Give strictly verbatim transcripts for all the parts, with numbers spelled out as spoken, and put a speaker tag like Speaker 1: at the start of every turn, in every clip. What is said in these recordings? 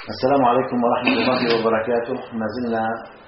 Speaker 1: السلام عليكم ورحمة الله وبركاته. ما زلنا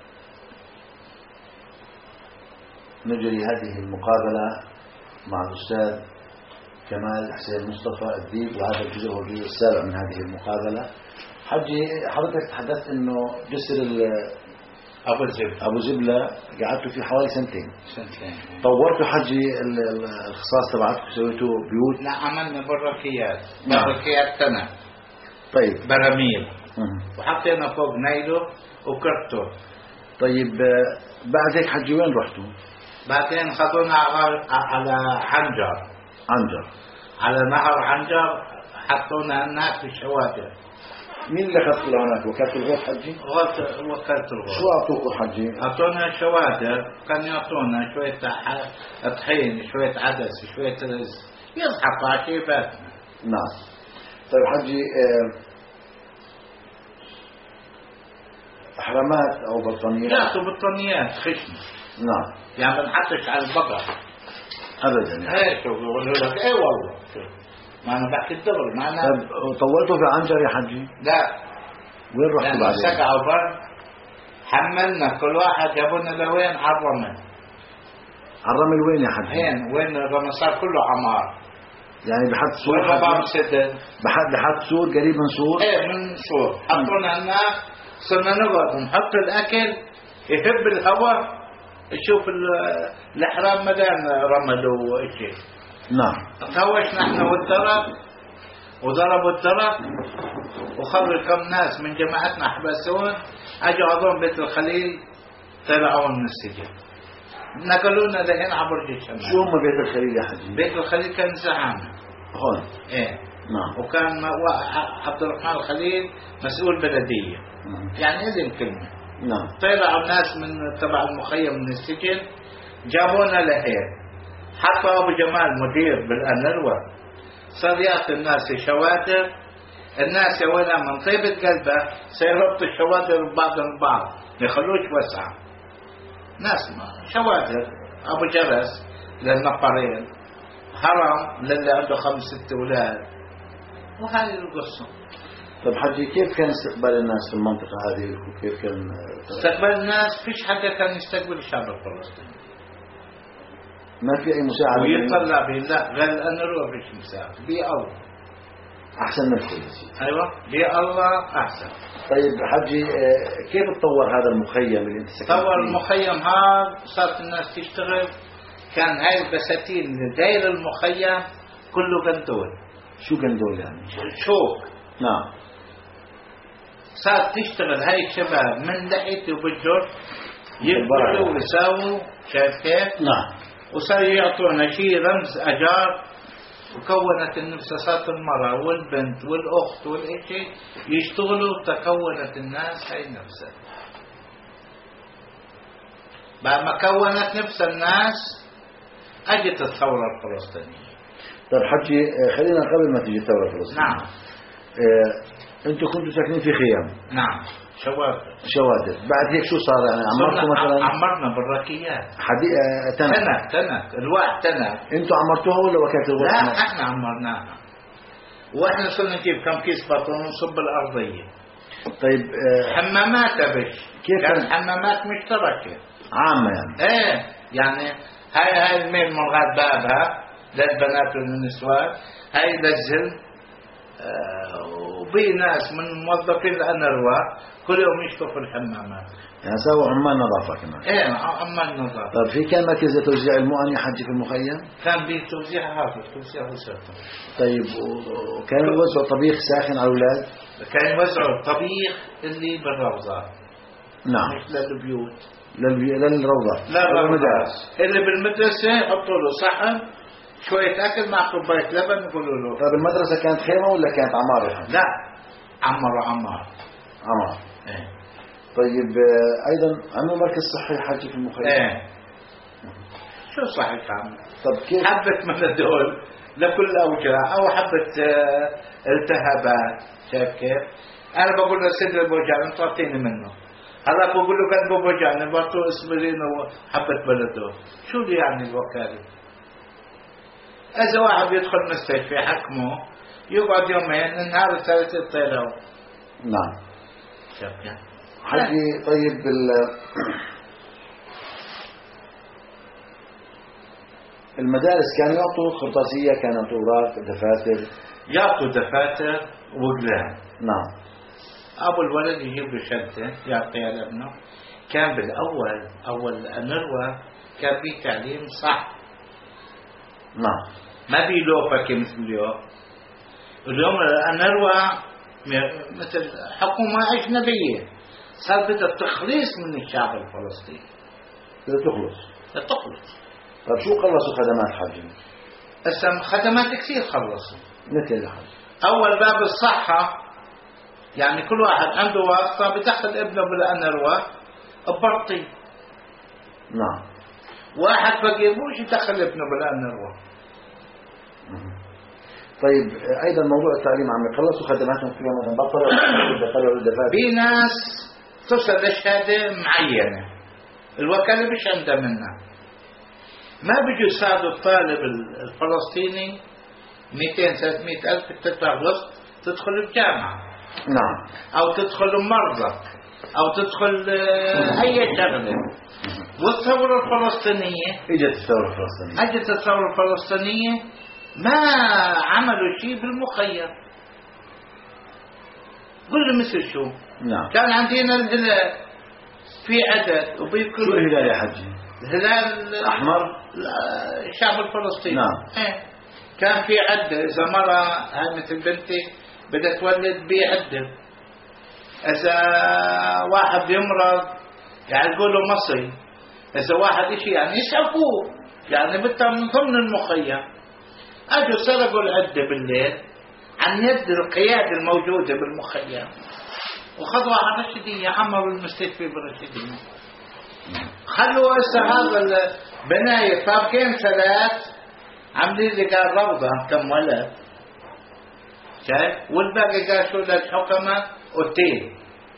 Speaker 1: نجري هذه المقابلة مع الأستاذ كمال حسين مصطفى الديب، وهذا الجزء هو الجزء السابع من هذه المقابلة. حجي حضرتك تحدثت انه جسر
Speaker 2: ابو زبلة
Speaker 1: ابو زبلة قعدتوا فيه حوالي سنتين
Speaker 2: سنتين
Speaker 1: طورتوا حجي الخصاص تبعتكم، سويتوا بيوت؟
Speaker 2: لا، عملنا بركيات بركيات تنة.
Speaker 1: طيب
Speaker 2: براميل
Speaker 1: مم.
Speaker 2: وحطينا فوق نايلو وكرتون.
Speaker 1: طيب بعد هيك حجي وين رحتوا؟
Speaker 2: بعدين خذونا على على حنجر
Speaker 1: عنجر
Speaker 2: على نهر حنجر، حطونا هناك في الشوارع.
Speaker 1: مين اللي اخذكم لهناك؟ وكالة الغوث حجي؟
Speaker 2: غلط وكالة الغوث.
Speaker 1: شو اعطوكم حجي؟
Speaker 2: اعطونا شوادر، كان يعطونا شوية طحين، شوية عدس، شوية رز، يضحكوا على شيباتنا.
Speaker 1: نعم. طيب حجي اه احرامات او بطانيات؟
Speaker 2: يعطوا بطانيات خشنة.
Speaker 1: نعم.
Speaker 2: يعني ما نحطش على البقر
Speaker 1: ابدا يعني.
Speaker 2: ايه، شو بقولوا لك؟ ايه والله، ما انا بحكي الدغري. ما انا
Speaker 1: طيب طولتوا في عنجر يا حجي؟
Speaker 2: لا،
Speaker 1: وين رحتوا
Speaker 2: لأن
Speaker 1: بعدين؟
Speaker 2: سقعوا برد، حملنا كل واحد جابونا لوين؟ على الرمل.
Speaker 1: على الرمل وين يا حجي؟
Speaker 2: هين وين الرمل صار كله عمار.
Speaker 1: يعني بحد سور
Speaker 2: وين باب
Speaker 1: حجي؟
Speaker 2: سدن؟
Speaker 1: بحد لحد سور، قريب من سور؟
Speaker 2: ايه من سور. حطونا هناك، صرنا نقعد نحط الاكل، يهب الهواء، نشوف الاحرام مليان رمل وشيء.
Speaker 1: نعم.
Speaker 2: تهوشنا احنا والدرب، وضربوا الدرب وخرجوا كم ناس من جماعتنا حبسون، اجوا عضون بيت الخليل، طلعوا من السجن، نقلونا لهنا على برج الشمال.
Speaker 1: شو هم بيت الخليل يا حجي؟
Speaker 2: بيت الخليل كان زعامة
Speaker 1: هون.
Speaker 2: ايه.
Speaker 1: نعم.
Speaker 2: وكان عبد الرحمن الخليل مسؤول بلدية.
Speaker 1: مم.
Speaker 2: يعني هذه الكلمة.
Speaker 1: نعم.
Speaker 2: طلعوا الناس من تبع المخيم من السجن، جابونا لهين، حطوا ابو جمال مدير بالانروى، صار يعطي الناس شوادر. الناس يا ولا من طيبة قلبه سيربطوا الشوادر ببعض البعض، ما يخلوش وسعة. ناس ما شوادر، ابو جرس للنفرين، هرم للي عنده خمس ست اولاد، وهذه القصة.
Speaker 1: طيب حجي كيف كان استقبال الناس في المنطقة هذه؟ وكيف كان
Speaker 2: استقبال الناس؟ فيش حدا كان يستقبل الشعب الفلسطيني.
Speaker 1: ما في أي مساعدة؟
Speaker 2: ويطلع به لا، غير الأنروا فيش مساعدة. بي الله
Speaker 1: أحسن من الكل.
Speaker 2: أيوة، بي الله أحسن.
Speaker 1: طيب حجي كيف تطور هذا المخيم اللي انت سكنت فيه؟
Speaker 2: طور المخيم هذا، صارت الناس تشتغل. كان هاي البساتين اللي داير المخيم كله قندول.
Speaker 1: شو قندول يعني؟
Speaker 2: شوك.
Speaker 1: نعم.
Speaker 2: صارت تشتغل هاي الشباب من لحيته وبالجر، يقبلوا ويساووا، شايف كيف؟
Speaker 1: نعم.
Speaker 2: وصار يعطونا شيء رمز أجار، وكونت النفس، صارت المرأة والبنت والأخت والإشي يشتغلوا، تكونت الناس هاي نفسها. بعد ما كونت نفس الناس أجت الثورة الفلسطينية.
Speaker 1: طيب حجي خلينا قبل ما تيجي الثورة الفلسطينية.
Speaker 2: نعم.
Speaker 1: اه انتوا كنتوا ساكنين في خيام؟
Speaker 2: نعم، شوادر.
Speaker 1: شوادر. بعد هيك شو صار يعني؟ عمرتوا مثلا؟
Speaker 2: عمرنا بالركيات.
Speaker 1: حدي... اه تنة
Speaker 2: تنة تنة الواحد تنة.
Speaker 1: انتوا عمرتوها ولا وكالة الغوث؟
Speaker 2: لا، احنا عمرناها، واحنا صرنا نجيب كم كيس بطون ونصب الارضيه.
Speaker 1: طيب اه
Speaker 2: حمامات بش
Speaker 1: كيف
Speaker 2: كان
Speaker 1: كان؟
Speaker 2: حمامات مشتركه
Speaker 1: عامة يعني؟
Speaker 2: ايه، يعني هاي هاي الميل مرغات بابها للبنات والنسوان، هاي للزل. آه وبي ناس من موظفين الانروا كل يوم يشطفوا الحمامات.
Speaker 1: يعني سووا عمال نظافة كمان؟
Speaker 2: ايه، عمال نظافة.
Speaker 1: طيب في كان مركز لتوزيع المؤن يا حجي في المخيم؟
Speaker 2: كان بيه توزيع هذا توزيع وسرطة.
Speaker 1: طيب وكان يوزعوا طبيخ ساخن على الأولاد؟
Speaker 2: كان يوزعوا الطبيخ اللي بالروضات.
Speaker 1: نعم.
Speaker 2: مش للبيوت،
Speaker 1: للبي... للروضة.
Speaker 2: لا للمدارس. اللي بالمدرسة يحطوا له صحن شوية أكل مع كوباية لبن يقولوا له.
Speaker 1: طيب المدرسة كانت خيمة ولا كانت عمارة يا حجي؟
Speaker 2: لا، عمر عمار
Speaker 1: عمار.
Speaker 2: ايه.
Speaker 1: طيب أيضا عملوا مركز صحي حجي في المخيم؟
Speaker 2: ايه. شو صحيح عم؟
Speaker 1: طب كيف؟
Speaker 2: حبة منادول لكل أوجاع، أو حبة اه التهابات، شايف كيف؟ أنا بقول له صدر بوجعني تعطيني منه، هلا بقول له قلبه بوجعني بعطوه اسبرين وحبة بلدول. شو اللي يعني الوكالة؟ إذا واحد يدخل مستشفى حكمه يقعد يومين، النهار الثالث يطلعوا.
Speaker 1: نعم.
Speaker 2: شبكة
Speaker 1: حجي. طيب المدارس كانوا يعطوا خرطاسية، كانوا يعطوا أوراق دفاتر؟
Speaker 2: يعطوا دفاتر وقلام.
Speaker 1: نعم.
Speaker 2: أبو الولد يجيب له شنطة يعطيها لابنه. كان بالأول أول النروة كان في تعليم صح.
Speaker 1: نعم.
Speaker 2: ما في لوفك مثل اليوم. اليوم النروة مثل حكومة أجنبية، صار بدها التخليص من الشعب الفلسطيني.
Speaker 1: بدها تخلص.
Speaker 2: بدها تخلص.
Speaker 1: طيب شو خلصوا خدمات حاجة؟
Speaker 2: هسه خدمات كثير خلصوا.
Speaker 1: مثل الحاج.
Speaker 2: أول باب الصحة، يعني كل واحد عنده واسطة بدخل ابنه بالأنروة ببرطي.
Speaker 1: نعم.
Speaker 2: واحد فقير مش يدخل ابنه بالأنروة.
Speaker 1: طيب أيضا موضوع التعليم عم يخلصوا خدماتهم كلها مثلا بطلوا بطلوا الدفاتر.
Speaker 2: في ناس تصل لشهادة معينة الوكالة مش عندها منها، ما بيجوا يساعدوا الطالب الفلسطيني مئتين ثلاثمئة ألف تدفع وسط تدخل الجامعة.
Speaker 1: نعم.
Speaker 2: أو تدخل مرضى أو تدخل أي شغلة. والثورة الفلسطينية
Speaker 1: اجت الثورة الفلسطينية
Speaker 2: اجت الثورة الفلسطينية ما عملوا شيء بالمخيم. قل لي مثل شو؟
Speaker 1: نعم.
Speaker 2: كان عندنا الهلال في عدد وبيكون
Speaker 1: شو الهلال يا حجي؟
Speaker 2: الهلال
Speaker 1: الأحمر
Speaker 2: الشعب الفلسطيني.
Speaker 1: نعم.
Speaker 2: ايه كان في عدة. إذا مرة هاي مثل بنتي بدها تولد بعدة، إذا واحد بيمرض يعني يقولوا مصري، إذا واحد إشي يعني يسعفوه، يعني بدها من ضمن المخيم. أجوا سرقوا العدة بالليل عن يد القيادة الموجودة بالمخيم وخذوا على الرشيدية، عمروا المستشفى بالرشيدية. خلوا هسه هذا البناية فابكين ثلاث عاملين لي قال روضة كم ولد شايف، والباقي قال شو للحكمة اوتيل.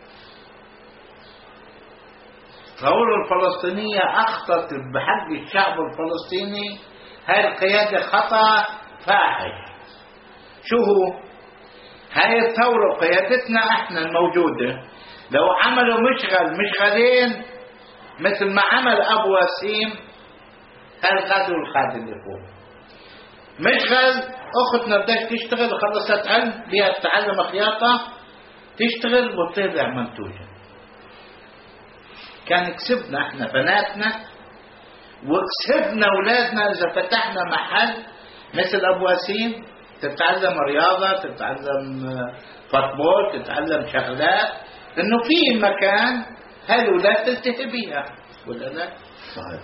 Speaker 2: الثورة الفلسطينية أخطأت بحق الشعب الفلسطيني. هاي القيادة خطأ فاحش. شو هو؟ هاي الثورة قيادتنا احنا الموجودة لو عملوا مشغل مشغلين مثل ما عمل أبو وسيم هالغادر والخادم اللي فوق مشغل. أختنا بدها تشتغل خلصت علم بها تتعلم خياطة تشتغل وتطلع منتوجة. كان كسبنا احنا بناتنا وكسبنا اولادنا اذا فتحنا محل مثل ابو وسيم تتعلم رياضة، تتعلم فوتبول، تتعلم شغلات، انه في مكان هالولاد تلتهي بيها ولا لا؟
Speaker 1: صحيح.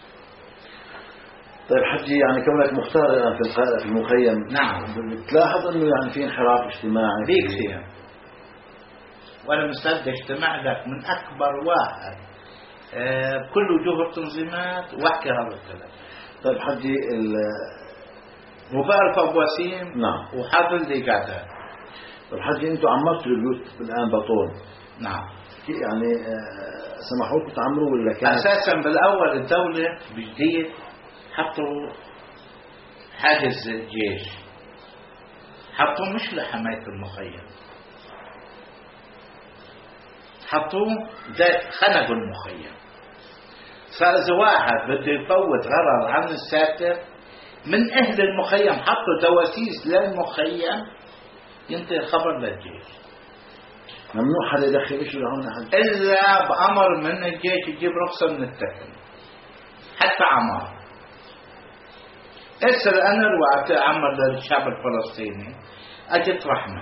Speaker 1: طيب حجي يعني كونك مختار الان في في المخيم،
Speaker 2: نعم،
Speaker 1: بتلاحظ انه يعني في انحراف اجتماعي
Speaker 2: في كثير. وانا مستعد اجتماع لك من اكبر واحد أه بكل وجوه التنظيمات واحكي هذا الكلام.
Speaker 1: طيب حجي
Speaker 2: وبعرف ابو وسيم
Speaker 1: نعم
Speaker 2: وحافظ لي قاعده.
Speaker 1: طيب حجي انتم عمرتوا البيوت الان بطول،
Speaker 2: نعم،
Speaker 1: يعني أه سمحوا لكم تعمروا ولا كان
Speaker 2: اساسا بالاول الدوله بجديد حطوا حاجز الجيش، حطوه مش لحمايه المخيم، حطوه خنقوا المخيم. فإذا واحد بده يفوت غرض عن الساتر من أهل المخيم حطوا دواسيس للمخيم ينتهي خبر للجيش.
Speaker 1: ممنوع حدا يدخل إيش لهون حد
Speaker 2: إلا بأمر من الجيش يجيب رخصة من التكن حتى عمار. اسر أنا الوقت عمر للشعب الفلسطيني أجت رحمة،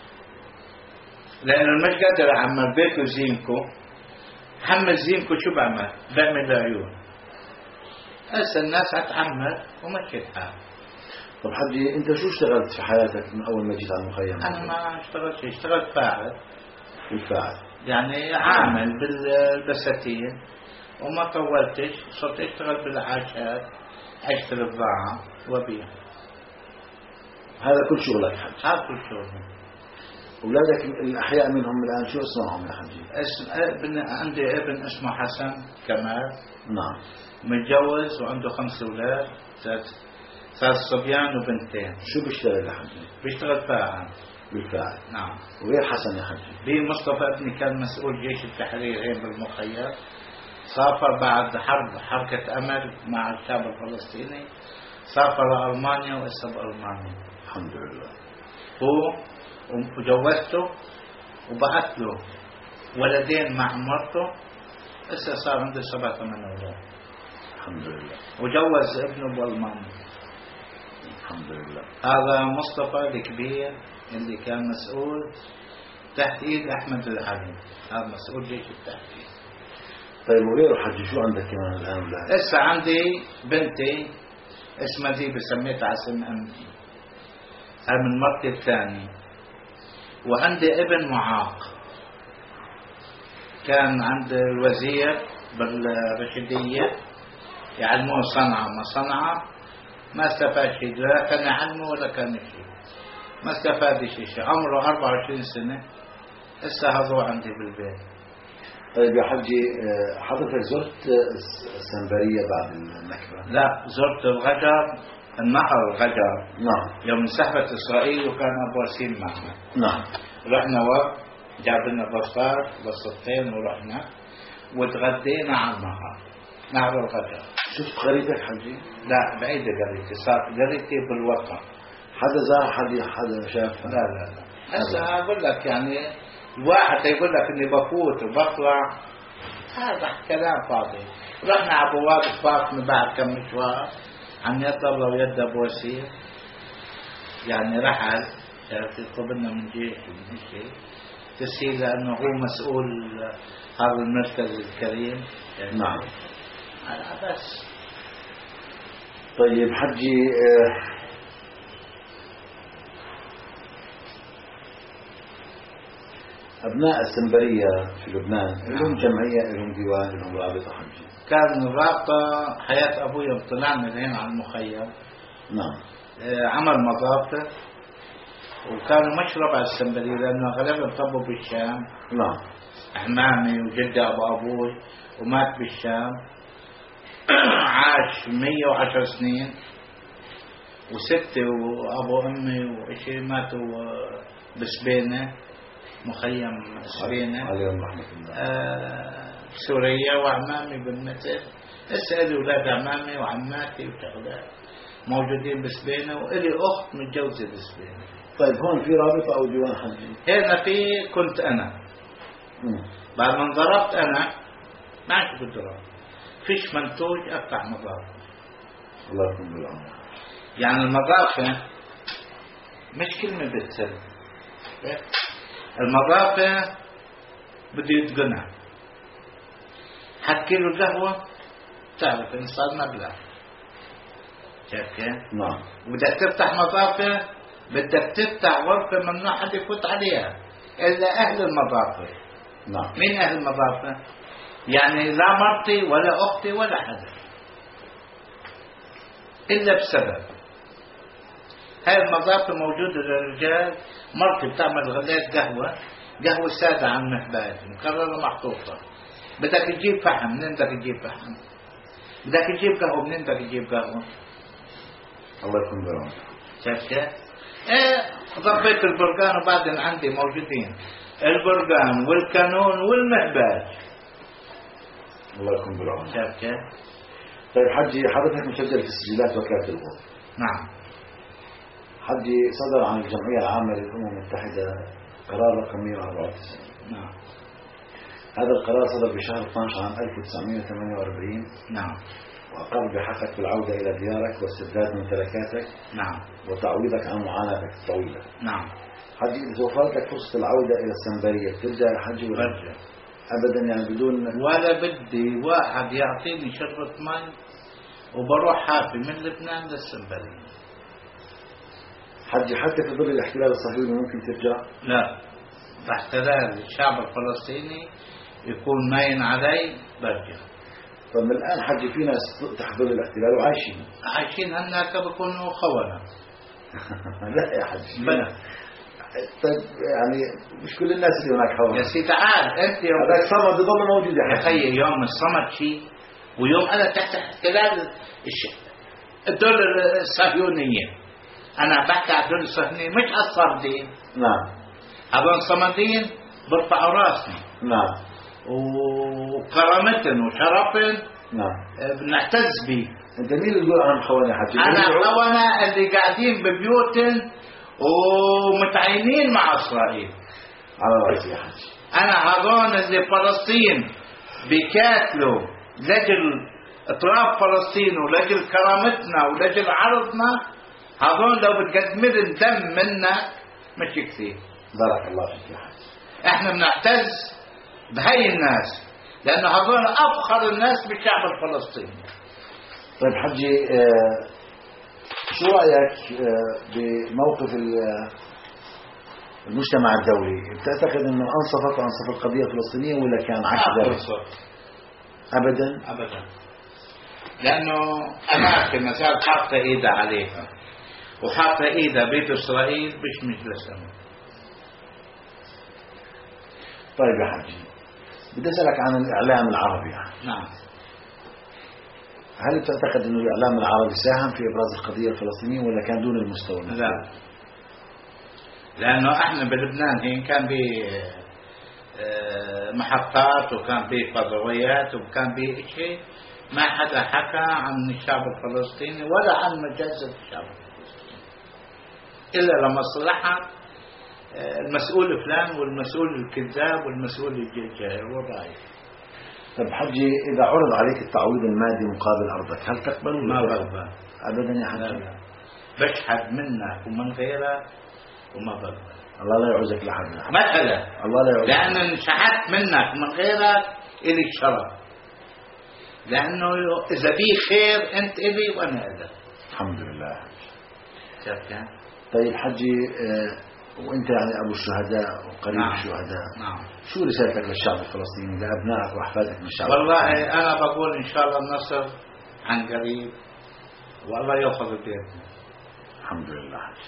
Speaker 2: لأنه مش قادر أعمل بيته زينكو. حمل زينكو شو بعمل؟ بعمل عيون. هسه الناس هتعمل ومشيت حالها.
Speaker 1: طب حجي انت شو اشتغلت في حياتك من اول ما جيت على المخيم؟
Speaker 2: انا ما اشتغلت شيء، اشتغلت فاعل.
Speaker 1: بالفاعل
Speaker 2: يعني عامل بالبساتين وما طولتش، صرت اشتغل بالعاشات، اشتري بضاعة وبيع.
Speaker 1: هذا كل شغلك حجي؟
Speaker 2: هذا كل شغلي.
Speaker 1: أولادك الأحياء منهم الآن شو اسمهم يا حجي؟
Speaker 2: اسم ابن عندي ابن اسمه حسن كمال.
Speaker 1: نعم.
Speaker 2: متجوز وعنده خمس أولاد، ثلاث ثلاث صبيان وبنتين.
Speaker 1: شو بيشتغل يا حجي؟
Speaker 2: بيشتغل فاعل.
Speaker 1: بالفعل.
Speaker 2: نعم.
Speaker 1: وغير حسن يا حجي.
Speaker 2: بي مصطفى ابني كان مسؤول جيش التحرير هين بالمخيم، سافر بعد حرب حركة أمل مع الشعب الفلسطيني، سافر لألمانيا وإسا بألمانيا
Speaker 1: الحمد لله.
Speaker 2: هو وجوزته وبعث له ولدين مع مرته، إسا صار عنده سبعة ثمان أولاد
Speaker 1: الحمد لله.
Speaker 2: وجوز ابنه بألمانيا
Speaker 1: الحمد لله.
Speaker 2: هذا مصطفى الكبير اللي كان مسؤول تحت ايد احمد العلي، هذا مسؤول جيش التحرير.
Speaker 1: طيب وغيره حجي شو عندك كمان الان اولاد؟
Speaker 2: هسه عندي بنتي اسمها دي بسميتها على اسم امي، هاي من مرتي الثانية. وعندي ابن معاق كان عند الوزير بالرشدية يعلموه صنعة ما صنعة، ما استفاد شيء، لا كان يعلمه ولا كان شيء، ما استفاد شيء شيء. عمره أربعة وعشرين سنة، هسه هذو عندي بالبيت.
Speaker 1: طيب يا حجي حضرتك زرت السنبرية بعد النكبة؟
Speaker 2: لا، زرت الغجر، النهر الغجر.
Speaker 1: نعم.
Speaker 2: يوم انسحبت إسرائيل وكان أبو وسيم معنا.
Speaker 1: نعم.
Speaker 2: رحنا وقت جاب لنا بصار بصتين ورحنا وتغدينا على النهر، نهر الغجر.
Speaker 1: شفت قريتك حجي؟
Speaker 2: لا بعيدة قريتي، صار قريتي بالوطن.
Speaker 1: حدا زار حدا حدا شافها؟
Speaker 2: لا لا لا. هسه أقول لك يعني الواحد يقول لك إني بفوت وبطلع، هذا كلام فاضي. رحنا على أبواب فاطمة بعد كم مشوار عم يد الله ويد أبو وسيم، يعني رحل شاف يطلبنا من جيش ومن شيء تسهيل لأنه هو مسؤول هذا المركز الكريم يعني.
Speaker 1: نعم.
Speaker 2: بس.
Speaker 1: طيب حجي أبناء السنبرية في لبنان لهم جمعية، لهم ديوان، لهم رابطة حجي؟
Speaker 2: كان الرابطة حياة أبوي يوم طلعنا لهنا على المخيم.
Speaker 1: نعم.
Speaker 2: عمل مضافة وكانوا مشرب على السنبرية لأنه غالبا طبوا بالشام.
Speaker 1: نعم.
Speaker 2: أعمامي وجدي أبو أبوي ومات بالشام، عاش مية وعشر سنين، وستة وأبو أمي وإشي ماتوا بسبينة، مخيم سبينة
Speaker 1: عليهم رحمة الله.
Speaker 2: آه سوريا. وعمامي بالمثل، هسه إلي أولاد عمامي وعماتي وشغلات موجودين بسبينة، وإلي أخت متجوزة بسبينة.
Speaker 1: طيب هون في رابطة أو ديوان حجي؟
Speaker 2: هنا في كنت أنا
Speaker 1: مم.
Speaker 2: بعد ما انضربت أنا ما عادش كنت ضرب، فيش منتوج أفتح مضافة.
Speaker 1: الله يكون بالعون.
Speaker 2: يعني المضافة مش كلمة بتسر، المضافة بده يتقنع. حد كيلو القهوة تعرف إن صار مبلغ، شايف كيف؟
Speaker 1: نعم.
Speaker 2: وبدك تفتح مضافة بدك تفتح غرفة ممنوع حد يفوت عليها إلا أهل المضافة.
Speaker 1: نعم.
Speaker 2: مين أهل المضافة؟ يعني لا مرتي ولا أختي ولا حدا، إلا بسبب هاي المضافة موجودة للرجال. مرتي بتعمل غلات قهوة، قهوة سادة عن محباج مكررة محطوطة، بدك تجيب فحم، منين بدك تجيب فحم؟ بدك تجيب قهوة، منين بدك تجيب قهوة؟
Speaker 1: الله يكون بالعون.
Speaker 2: شايف كيف؟ ايه ضبيت البرقان وبعدين عندي موجودين البرقان والكانون والمحباج.
Speaker 1: الله يكون بالعون.
Speaker 2: شايف كيف؟
Speaker 1: طيب حجي حضرتك مسجل في سجلات وكالة الغرف.
Speaker 2: نعم.
Speaker 1: حجي صدر عن الجمعية العامة للأمم المتحدة قرار رقم مئة وأربعة وتسعين.
Speaker 2: نعم.
Speaker 1: هذا القرار صدر بشهر اثني عشر عام ألف وتسعمئة وثمانية وأربعين.
Speaker 2: نعم.
Speaker 1: وأقر بحقك بالعودة إلى ديارك واسترداد ممتلكاتك.
Speaker 2: نعم.
Speaker 1: وتعويضك عن معاناتك الطويلة.
Speaker 2: نعم.
Speaker 1: حجي إذا توفرت لك فرصة العودة إلى السنبرية بترجع يا حجي ولا؟
Speaker 2: برجع.
Speaker 1: أبدا يعني بدون
Speaker 2: ولا بدي واحد يعطيني شربة مي وبروح حافي من لبنان للسنبرية.
Speaker 1: حجي حتى في ظل الاحتلال الصهيوني ممكن ترجع؟
Speaker 2: لا، باحتلال الشعب الفلسطيني يكون ماين علي برجع.
Speaker 1: طب من الآن حجي في ناس تحت ظل الاحتلال وعايشين
Speaker 2: عايشين هناك بكونوا خونة.
Speaker 1: لا يا حجي.
Speaker 2: بلا.
Speaker 1: طيب يعني مش كل الناس اللي هناك خونة.
Speaker 2: يا سيدي تعال انت يوم
Speaker 1: هذاك صمد بضل موجود
Speaker 2: يا
Speaker 1: يا حجي.
Speaker 2: خيي، يوم الصمد شيء ويوم انا تحت احتلال الدولة الصهيونية أنا بحكي على هدول الصهيونيين مش على الصامدين.
Speaker 1: نعم.
Speaker 2: هذول صامدين برفعوا راسنا.
Speaker 1: نعم.
Speaker 2: وكرامتهم وشرفهم
Speaker 1: نعم
Speaker 2: بنعتز به.
Speaker 1: انت مين اللي تقول انا مخونه حكي؟
Speaker 2: انا مخونه اللي قاعدين ببيوتهم ومتعينين مع اسرائيل.
Speaker 1: على راسي يا حجي.
Speaker 2: انا هذول اللي فلسطين بيقاتلوا لاجل اطراف فلسطين ولاجل كرامتنا ولاجل عرضنا، هذول لو بتقدم لهم دم منك مش كثير.
Speaker 1: بارك الله فيك يا حجي.
Speaker 2: احنا بنعتز بهي الناس لأنه هذول أفخر الناس بالشعب الفلسطيني.
Speaker 1: طيب حجي، آه شو رأيك آه بموقف المجتمع الدولي؟ بتعتقد أنه أنصفت وأنصف القضية الفلسطينية ولا كان عكس ذلك؟ أبدا
Speaker 2: أبدا، لأنه أماكن مثلا حاطة إيدها عليها وحاطة إيدها بيت إسرائيل مش مجلس أمن.
Speaker 1: طيب يا حجي، بدي أسألك عن الإعلام العربي.
Speaker 2: نعم.
Speaker 1: هل تعتقد أن الإعلام العربي ساهم في إبراز القضية الفلسطينية ولا كان دون المستوى؟
Speaker 2: لا، لأنه إحنا بلبنان هين كان بي محطات وكان بي فضائيات وكان بي شيء، ما حدا حكى عن الشعب الفلسطيني ولا عن مجازة الشعب الفلسطيني إلا لمصلحة المسؤول فلان والمسؤول الكذاب والمسؤول الجاهل والرايح.
Speaker 1: طيب حجي، إذا عرض عليك التعويض المادي مقابل أرضك هل تقبل؟
Speaker 2: ما بقبل
Speaker 1: أبدا يا حجي.
Speaker 2: لا لا. بشحد منك ومن غيرك وما بقبل.
Speaker 1: الله لا يعوزك لحد
Speaker 2: مثلا.
Speaker 1: الله لا يعوزك،
Speaker 2: لأن انشحت منك ومن غيرك إلي شرف، لأنه إذا بي خير أنت إلي وأنا إلك.
Speaker 1: الحمد لله.
Speaker 2: شفت؟
Speaker 1: طيب حجي، آه وانت يعني ابو الشهداء وقريب
Speaker 2: نعم.
Speaker 1: الشهداء،
Speaker 2: نعم.
Speaker 1: شو رسالتك للشعب الفلسطيني، لابنائك واحفادك من الشعب
Speaker 2: والله
Speaker 1: الفلسطيني؟
Speaker 2: انا بقول ان شاء الله النصر عن قريب والله ياخذ بيدنا.
Speaker 1: الحمد لله حجي.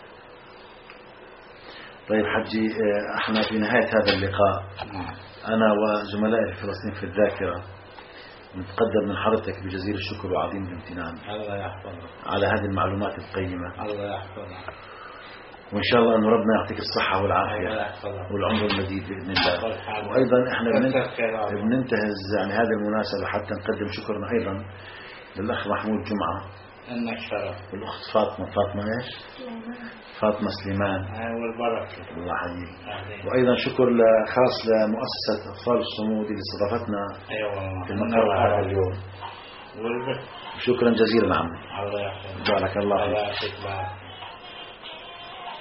Speaker 1: طيب حجي، احنا في نهاية هذا اللقاء
Speaker 2: نعم.
Speaker 1: انا وزملائي في فلسطين في الذاكرة نتقدم من حضرتك بجزيل الشكر وعظيم الامتنان
Speaker 2: الله يحفظك
Speaker 1: على هذه المعلومات القيمة.
Speaker 2: الله يحفظك،
Speaker 1: وإن شاء الله أن ربنا يعطيك الصحة والعافية والعمر المديد بإذن الله. وأيضا إحنا بننتهز يعني هذه المناسبة حتى نقدم شكرنا أيضا للأخ محمود جمعة
Speaker 2: إن الشرف
Speaker 1: والأخت فاطمة فاطمة إيش؟ فاطمة سليمان.
Speaker 2: والبركة.
Speaker 1: الله يحييك. وأيضا شكر خاص لمؤسسة أطفال الصمود اللي استضافتنا
Speaker 2: أيوة.
Speaker 1: في المقر هذا اليوم. شكرا جزيلا عمي.
Speaker 2: الله يحفظك.
Speaker 1: بارك الله فيك.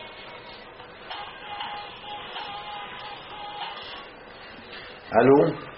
Speaker 1: الو